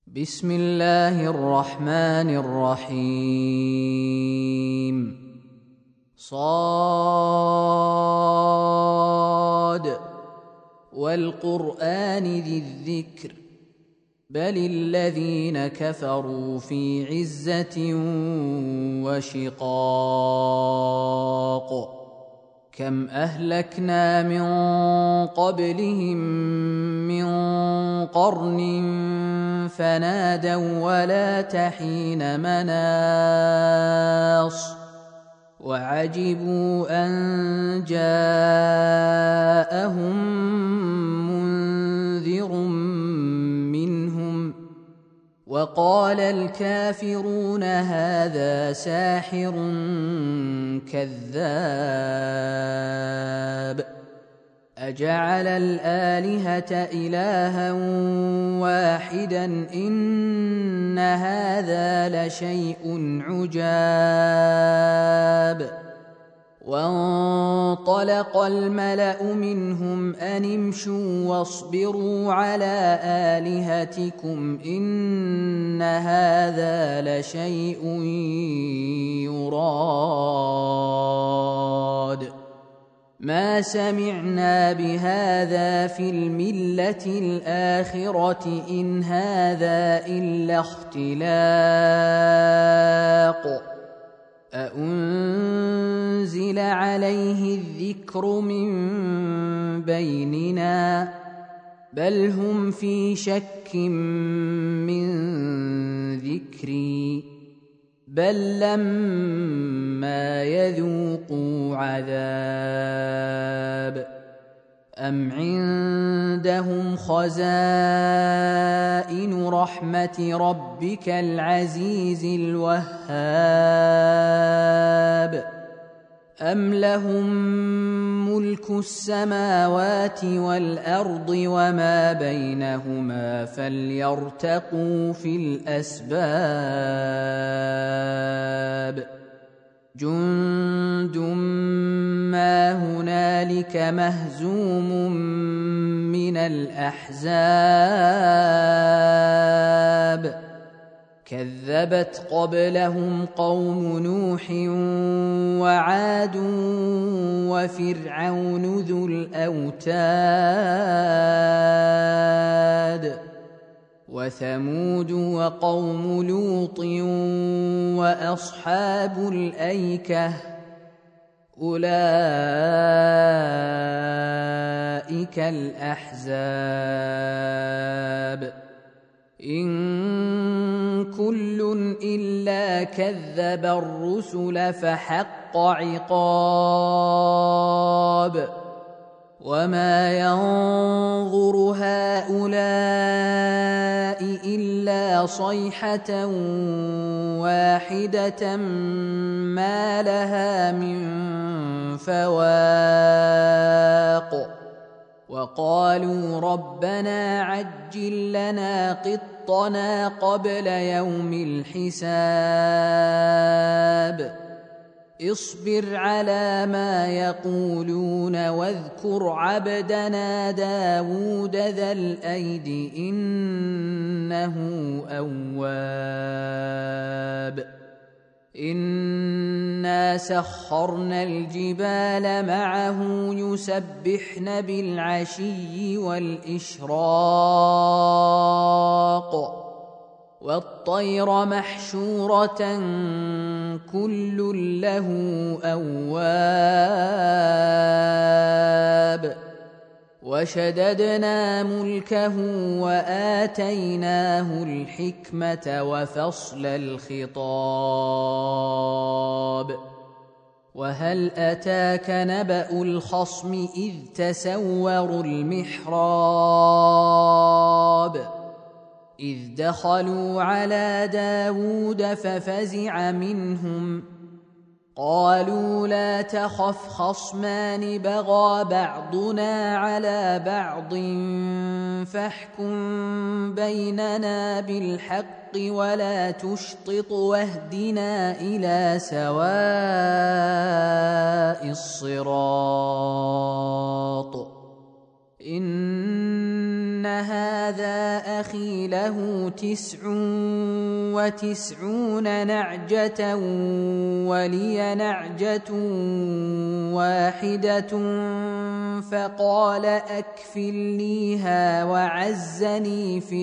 بسم الله الرحمن الرحيم. صاد والقرآن ذي الذكر بل الذين كفروا في عزة وشقاق كم أهلكنا من قبلهم من قرن فنادوا ولا تحين مناص وعجبوا أن جاءهم منذر منهم وقال الكافرون هذا ساحر كذاب أجعل الآلهة إلها واحدا إن هذا لشيء عجاب وانطلق الملأ منهم أن امشوا واصبروا على آلهتكم إن هذا لشيء يراد ما سمعنا بهذا في الملة الآخرة إن هذا إلا اختلاق أأنزل عليه الذكر من بيننا بل هم في شك من ذكري بل لما يذوقوا عذاب أم عندهم خزائن رحمة ربك العزيز الوهاب أم لهم ملك السماوات والأرض وما بينهما فليرتقوا في الأسباب جند ما هنالك مهزوم من الأحزاب كذبت قبلهم قوم نوح وعاد وفرعون ذو الأوتاد وثمود وقوم لوط وأصحاب الأيكة أولئك الأحزاب إن كل إلا كذب الرسل فحق عقاب وما ينظر هؤلاء إلا صيحة واحدة ما لها من فواق وقالوا ربنا عجل لنا قطنا قبل يوم الحساب اصبر على ما يقولون واذكر عبدنا داود ذا الأيد إنه أواب إنا سخرنا الجبال معه يسبحن بالعشي والإشراق والطير محشورة كل له أواب وشددنا ملكه وآتيناه الحكمة وفصل الخطاب وهل أتاك نبأ الخصم إذ تسوروا المحراب إذ دخلوا على داود ففزع منهم قالوا لا تخف خصمان بغى بعضنا على بعض فاحكم بيننا بالحق ولا تشطط واهدنا إلى سواء الصراط إن هذا أخي له 99 نعجة ولي نعجة واحدة فقال أكفلنيها وعزني في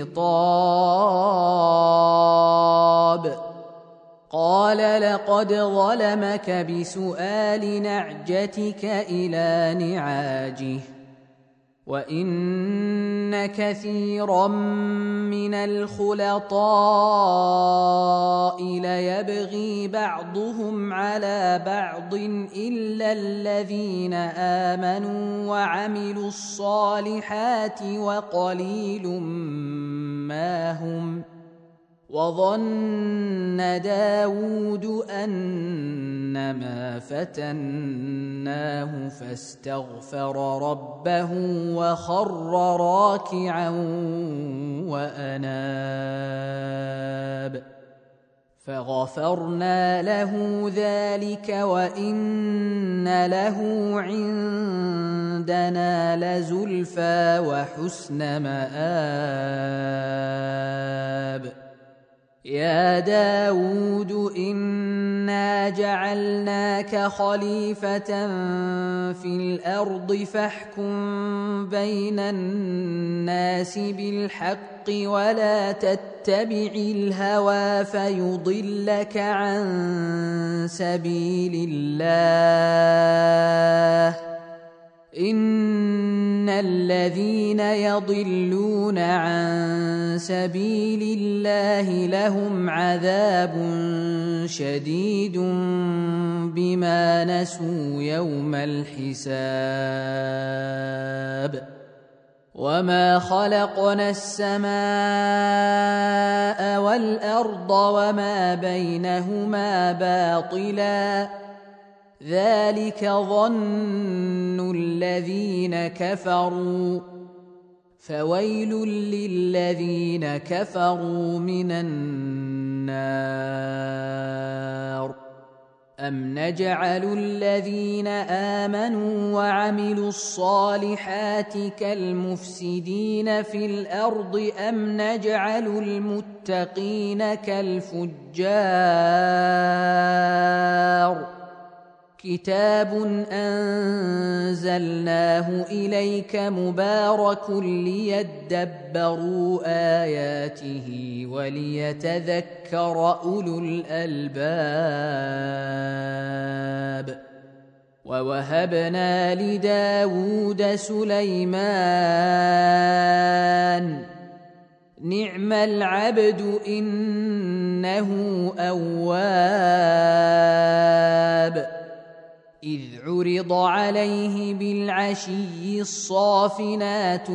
الخطاب. قال لقد ظلمك بسؤال نعجتك إلى نعاجه وإن كثيرا من الخلطاء ليبغي بعضهم على بعض إلا الذين آمنوا وعملوا الصالحات وقليل ما هم. وظن داود أنما فتناه فاستغفر ربه وخر راكعا وأناب فغفرنا له ذلك وإن له عندنا لزلفى وحسن مآب. يا داود إنا جعلناك خليفة في الأرض فاحكم بين الناس بالحق ولا تتبع الهوى فيضلك عن سبيل الله. إن الذين يضلون عن سبيل الله لهم عذاب شديد بما نسوا يوم الحساب. وما خلقنا السماء والأرض وما بينهما باطلا ذلك ظن الذين كفروا فويل للذين كفروا من النار. أم نجعل الذين آمنوا وعملوا الصالحات كالمفسدين في الأرض أم نجعل المتقين كالفجار. كتاب أنزلناه إليك مبارك ليدبروا آياته وليتذكر أولو الألباب. ووهبنا لداود سليمان نعم العبد إنه أواب. إذ عرض عليه بالعشي الصافنات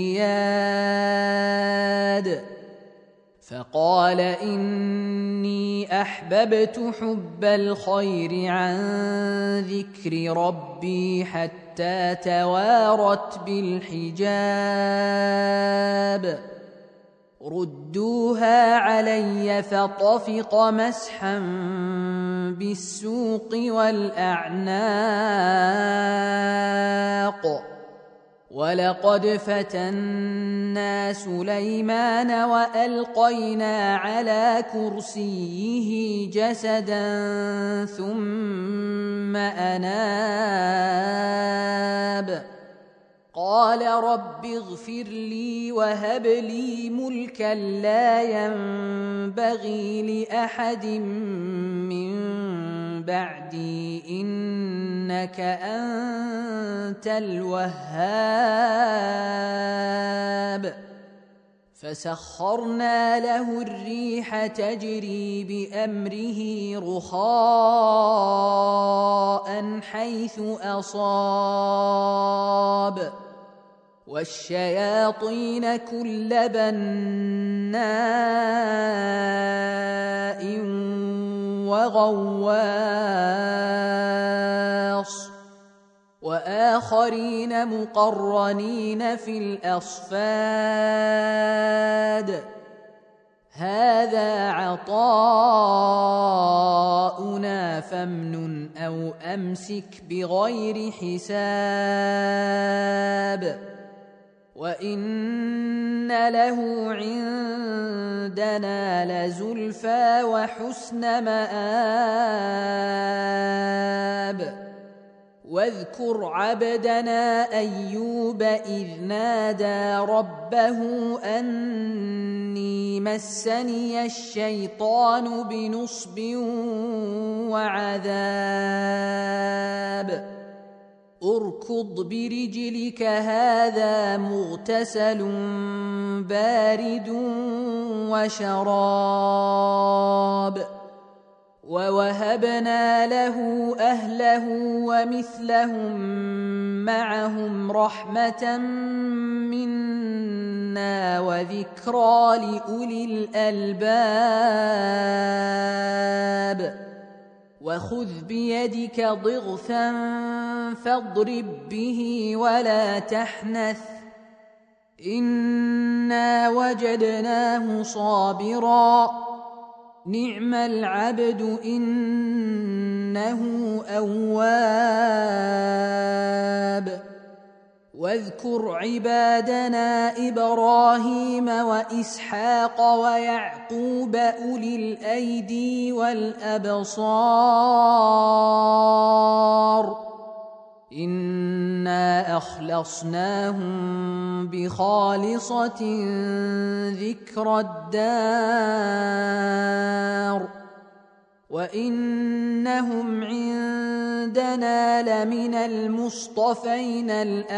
الجياد فقال إني أحببت حب الخير عن ذكر ربي حتى توارت بالحجاب. ردوها علي فطفق مسحا بالسوق والأعناق. ولقد فتنا سليمان وألقينا على كرسيه جسدا ثم أناب. قال رب اغفر لي وهب لي ملكا لا ينبغي لأحد من بعدي إنك أنت الوهاب. فسخرنا له الريح تجري بأمره رخاء حيث أصاب والشياطين كل بناء وغواص وآخرين مقرنين في الأصفاد. هذا عطاؤنا فامنن أو أمسك بغير حساب وإن له عندنا لزلفى وحسن مآب واذكر عبدنا أيوب إذ نادى ربه أني مسني الشيطان بنصب وعذاب اركض برجلك هذا مغتسل بارد وشراب ووهبنا له أهله ومثلهم معهم رحمة منا وذكرى لأولي الألباب وخذ بيدك ضغثا فاضرب به ولا تحنث إنا وجدناه صابرا نعم العبد إنه أواب واذكر عبادنا إبراهيم وإسحاق ويعقوب أولي الأيدي والأبصار إنا أخلصناهم بخالصة ذكر الدار وإنهم عندنا لمن المصطفين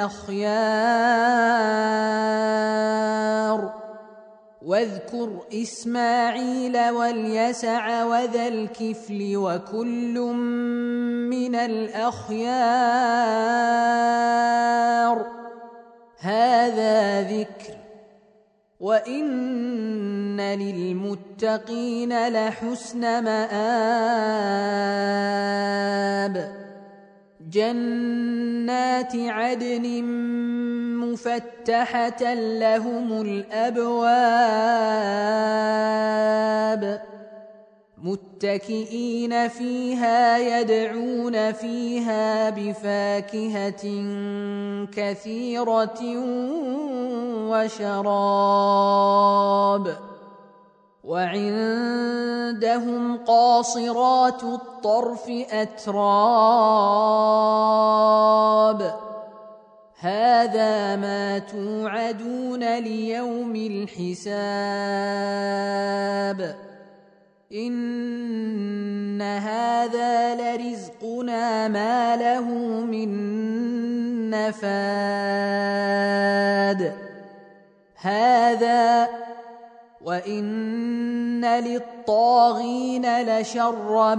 الأخيار واذكر إسماعيل واليسع وذا الكفل وكل من الأخيار هذا ذكر وإن للمتقين لحسن مآب جنات عدن مفتحة لهم الأبواب متكئين فيها يدعون فيها بفاكهة كثيرة وشراب وعندهم قاصرات الطرف أتراب هذا ما توعدون ليوم الحساب إن هذا لرزقنا ما له من نفاد هذا وإن للطاغين لشر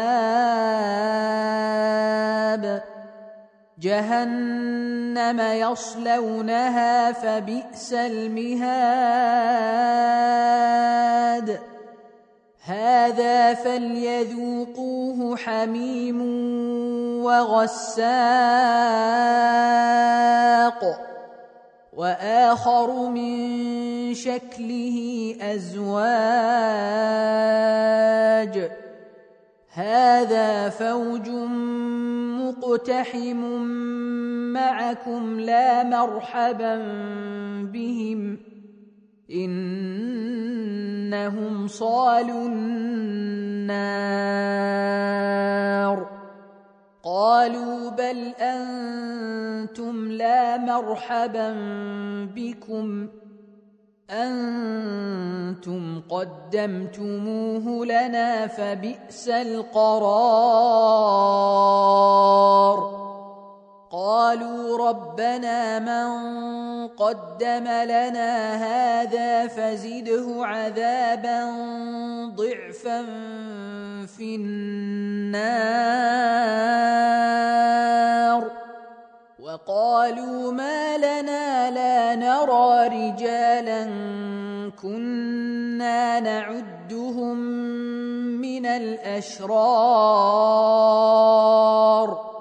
مآب جهنم يصلونها فبئس المهاد هذا فليذوقوه حميم وغساق وآخر من شكله أزواج هذا فوج مقتحم معكم لا مرحبا بهم إنهم صالوا النار قالوا بل أنتم لا مرحبا بكم أنتم قدمتموه لنا فبئس القرار قالوا ربنا من قدم لنا هذا فزده عذابا ضعفا في النار وقالوا ما لنا لا نرى رجالا كنا نعدهم من الأشرار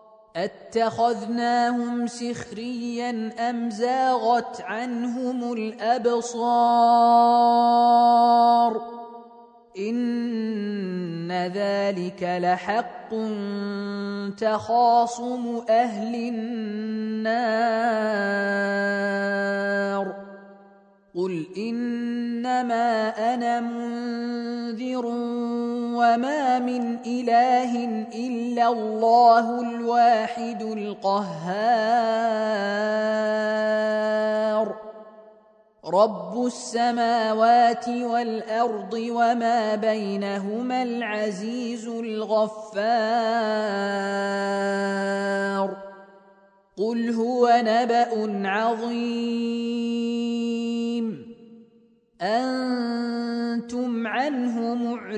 أتخذناهم سخريا أم زاغت عنهم الأبصار إن ذلك لحق تخاصم أهل النار قل إنما أنا منذر وما من إله إلا الله الواحد القهار رب السماوات والأرض وما بينهما العزيز الغفار قل هو نبأ عظيم أنتم عنه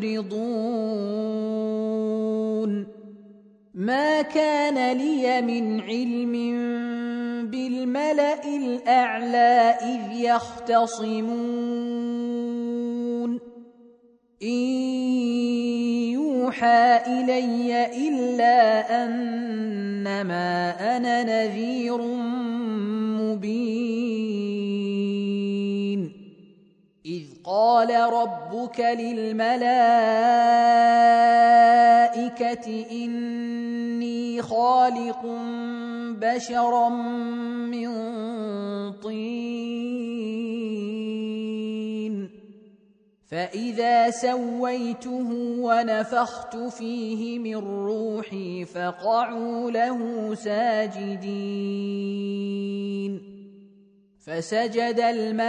معرضون ما كان لي من علم بالملأ الأعلى إذ يختصمون إن يوحى إلي إلا أنما أنا نذير مبين إذ قال ربك للملائكة إني خالق بشرا من طين فإذا سويته ونفخت فيه من روحي فقعوا له ساجدين فسجد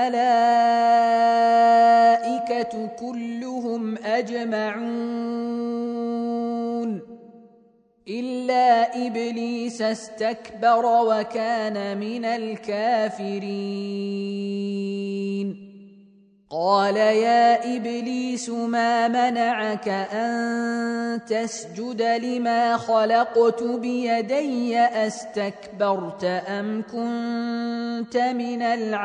الملائكة كلهم أجمعون إلا إبليس استكبر وكان من الكافرين قال يا إبليس ما منعك أن تسجد لما خلقت بيدي أستكبرت أم كنت من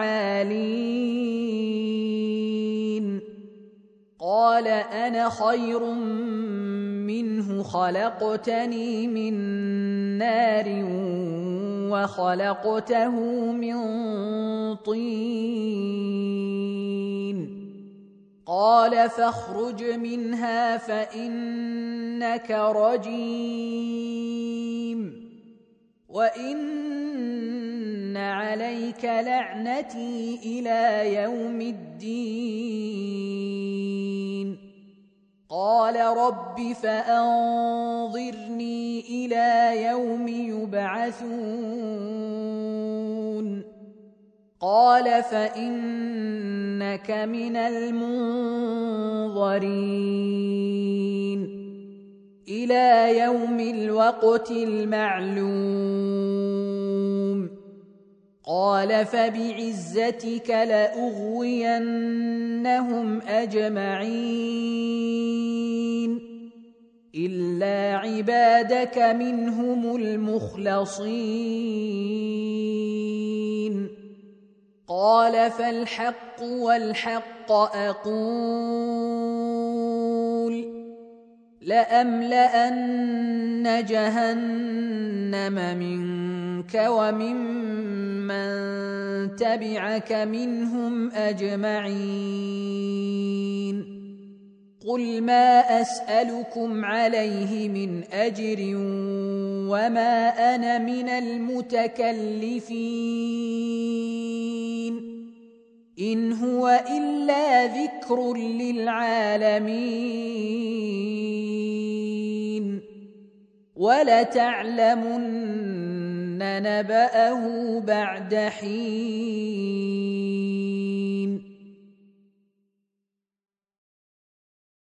العالين قال أنا خير منه خلقتني من نار وخلقته من طين قال فاخرج منها فإنك رجيم وإن عليك لعنتي إلى يوم الدين قال رب فأنظرني إلى يوم يبعثون قال فإنك من المنظرين إلى يوم الوقت المعلوم قال فبعزتك لأغوينهم أجمعين إلا عبادك منهم المخلصين قال فالحق والحق أقول لأملأن جهنم منك وممن تبعك منهم أجمعين قل ما أسألكم عليه من أجر وما أنا من المتكلفين إن هو إلا ذكر للعالمين ولتعلمن نبأه بعد حين